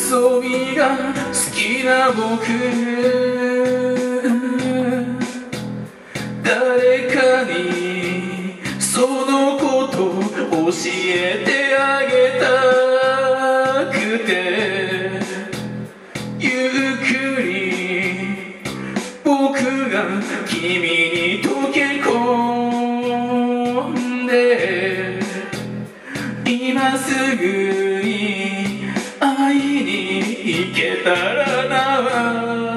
遊びが好きな僕、誰かにそのこと教えてあげたくて、ゆっくり僕が君に溶け込んで、今すぐに会いに行けたらな。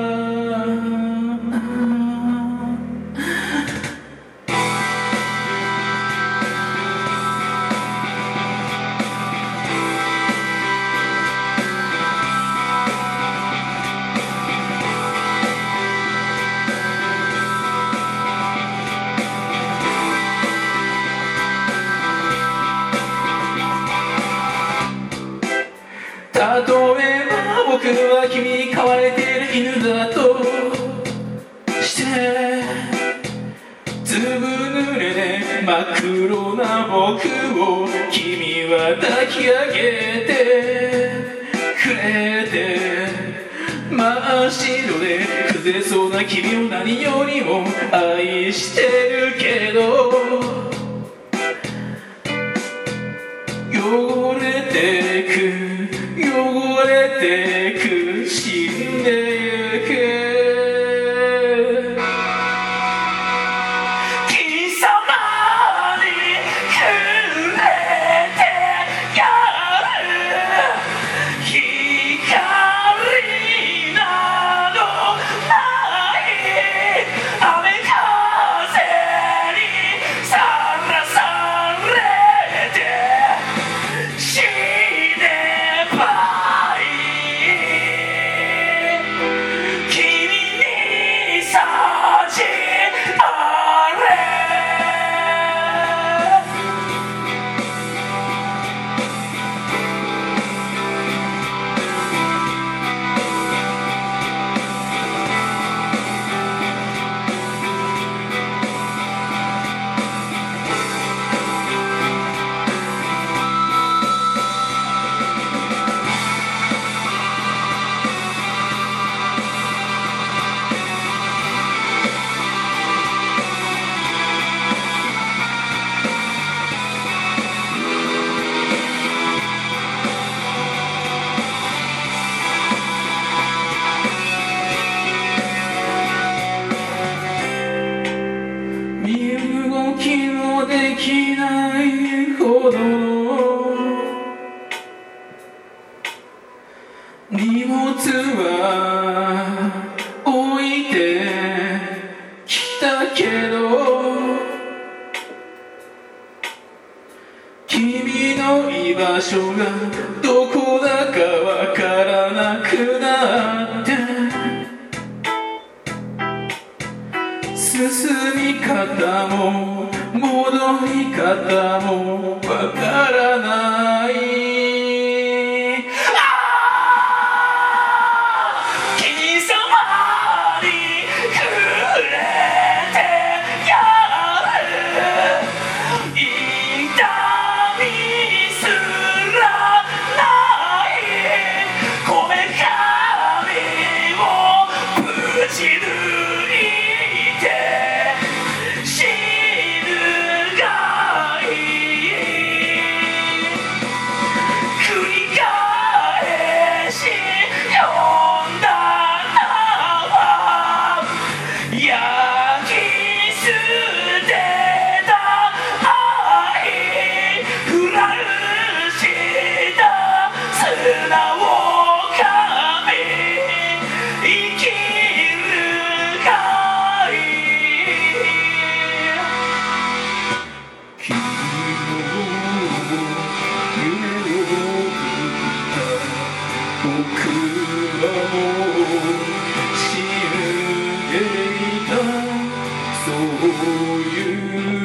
例えば僕は君に飼われている犬だとして、ずぶ濡れで真っ黒な僕を君は抱き上げてくれて、真っ白で崩れそうな君を何よりも愛してるけど、汚れてく汚れてく死んでゆく貴様にくれてやる光などない雨風にさらされて死ねばできないほど荷物は置いてきたけど、君の居場所がどこだかわからなくなって、進み方も戻り方もわからない。貴様にくれてやる痛みすらないこめかみをぶち抜いて死ぬがいい、繰り返し呼んだ名は焼き捨てた愛、フラルした砂を噛み生きるかい。君の夢を見た僕はもう死んでいた、そういう